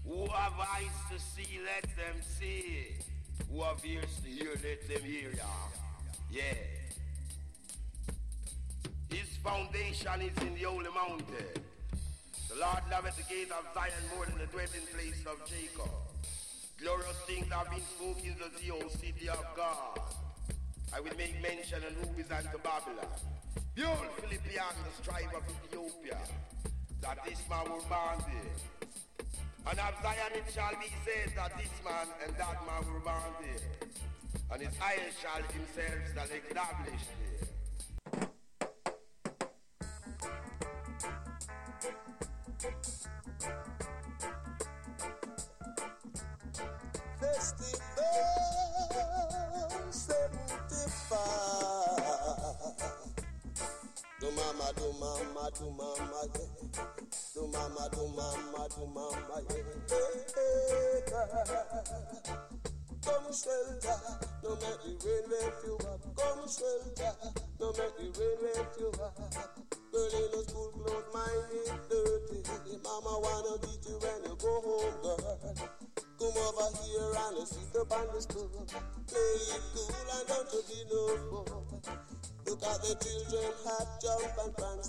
Who have eyes to see, let them see. Who have ears to hear, let them hear, yeah. His foundation is in the holy mountain. The Lord loveth the gate of Zion more than the dwelling place of Jacob. Glorious things have been spoken to the old city of God. I will make mention of Nubis and to Babylon. Behold, Philippian, the strife of Ethiopia, that this man will born there. And of Zion it shall be said that this man and that man were born there. And his eyes shall himself establish there. Festival 75. Do mama, do mama, do mama, yeah. Do mama, do mama, do mama, yeah. Hey, come shelter, no make the rain wake you up. Come shelter, no make the rain wake you up. Girl in the school clothes, mind is dirty. Mama wanna beat you when you go home, girl. Come over here and sit up on the stool. Play it cool and don't you be no fool. Look at the children hot jump and prance.